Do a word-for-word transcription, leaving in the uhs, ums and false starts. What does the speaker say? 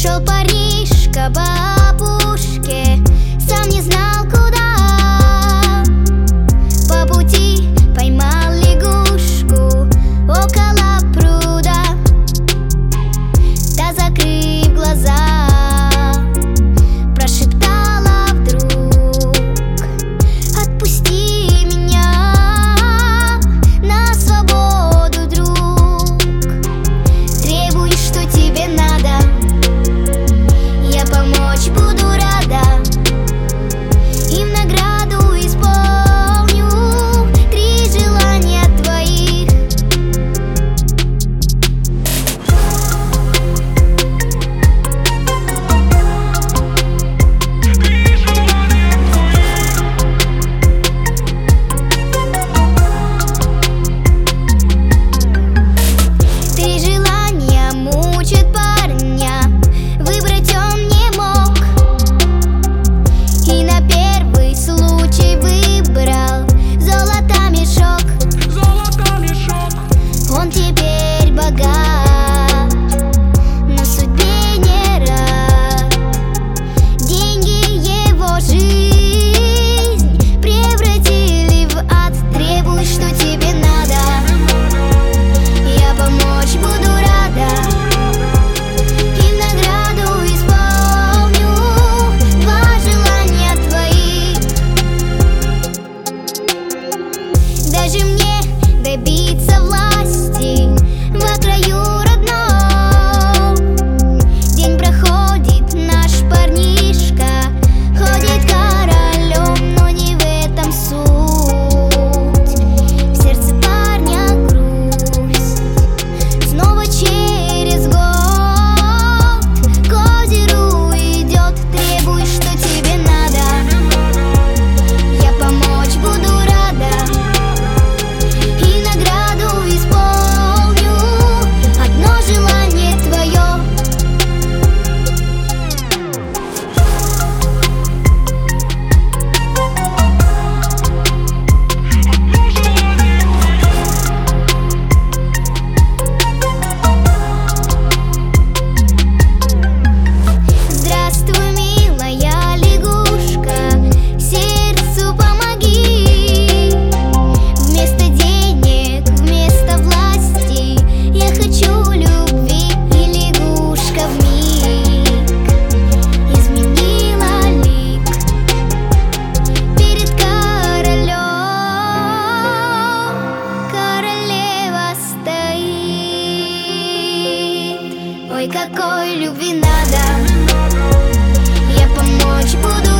Шел парнишка по опушке, сам не знал куда. По пути поймал лягушку около пруда. Та, закрыв глаза, прошептала вдруг: отпусти меня на свободу, друг. Требуй, что тебе надо, я помочь буду рада. И в награду исполню три желания твоих. Три желания мучат парня, выбрать он не мог. И на первый случай выбрал золото мешок. Золото мешок. Он теперь богат, но судьбе не рад. Деньги его жизнь превратили в ад. Требуй, что тебе надо, я помочь буду рада. И в награду исполню два желания твоих. Даже мне добиться власти во краю родном. День проходит, наш парнишка ходит королем, но не в этом суть. В сердце парня грусть. Снова через год к озеру идет. Требуй, что тебе надо, я помочь буду рада. И награду исполню одно желание твое. Здравствуй, милая лягушка, сердцу помоги. Вместо денег, вместо власти я хочу любви. И лягушка вмиг изменила лик перед королем. Королева стоит. Ой, какой любви надо, я помочь буду